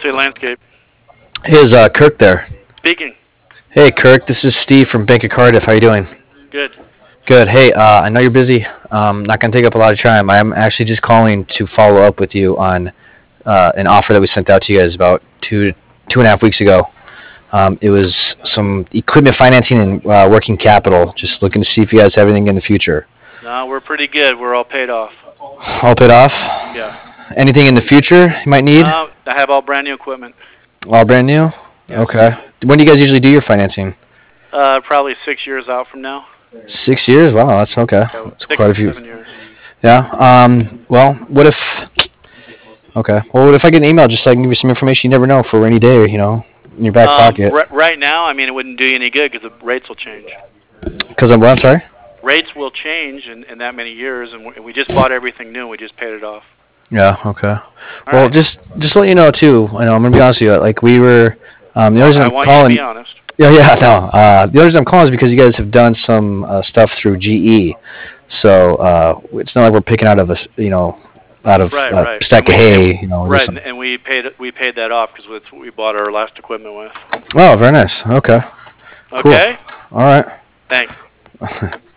State Landscape. Hey, is Kirk there? Speaking. Hey, Kirk, this is Steve from Bank of Cardiff. How you doing? Good. Good. Hey, I know you're busy. Not going to take up a lot of time. I'm actually just calling to follow up with you on an offer that we sent out to you guys about 2.5 weeks ago. It was some equipment financing and working capital. Just looking to see if you guys have anything in the future. No, we're pretty good. We're all paid off. All paid off? Yeah. Anything in the future you might need? I have all brand new equipment. All brand new? Yeah. Okay. When do you guys usually do your financing? Probably 6 years out from now. 6 years? Wow, that's okay. So That's 6 quite a to few. 7 years. Yeah. Well, what if? Okay. Well, what if I get an email just so I can give you some information you never know for a rainy day, in your back pocket? Right now, I mean, it wouldn't do you any good because the rates will change. Because I'm sorry. Rates will change in that many years, and we just bought everything new. We just paid it off. Yeah. Okay. All Well, right. just to let you know too. I know I'm gonna be honest with you. Like we were. The only reason I I'm want calling. you to be honest. Yeah. Yeah. No. The only reason I'm calling is because you guys have done some stuff through GE. So it's not like we're picking out of Right, right. stack of hay. Right, and we paid that off because that's what we bought our last equipment with. Oh, very nice. Okay. Cool. Okay. All right. Thanks.